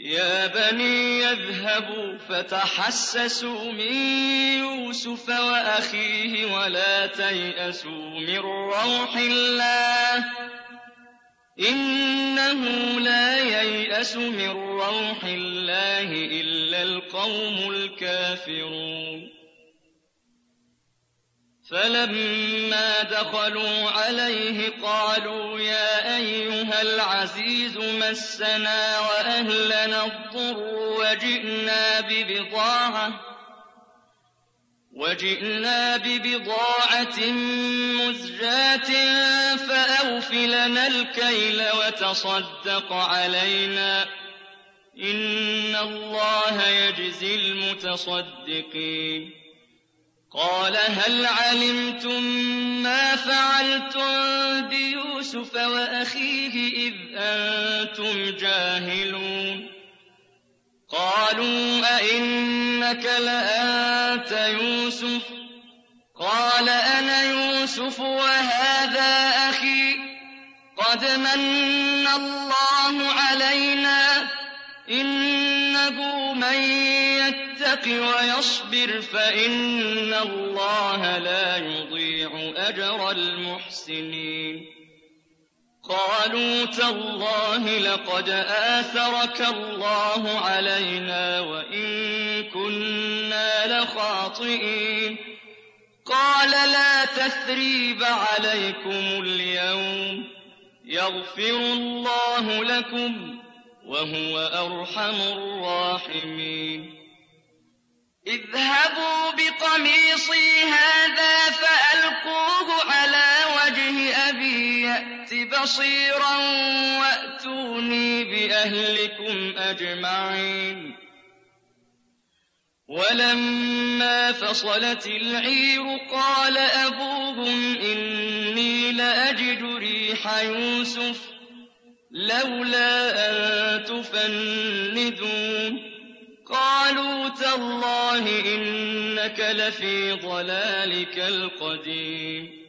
يا بني اذهبوا فتحسسوا من يوسف وأخيه ولا تيأسوا من روح الله إنه لا ييأس من روح الله إلا القوم الكافرون فلما دخلوا عليه قالوا يا أيها العزيز مسنا وأهلنا الضر وجئنا ببضاعة مزجاة فأوف لنا الكيل وتصدق علينا إن الله يجزي المتصدقين قال هل علمتم ما فعلتم بيوسف وأخيه إذ أنتم جاهلون قالوا أئنك لأنت يوسف قال أنا يوسف وهذا أخي قد من الله علينا إنه من يتق ويصبر فإن الله لا يضيع أجر المحسنين قالوا تالله لقد آثرك الله علينا وإن كنا لخاطئين قال لا تثريب عليكم اليوم يغفر الله لكم وهو أرحم الراحمين اذهبوا بقميصي هذا فألقوه على وجه أبي يأت بصيرا وأتوني بأهلكم أجمعين ولما فصلت العير قال أبوهم إني لأجد ريح يوسف لولا أن تفندون قالوا تالله إنك لفي ضلالك القديم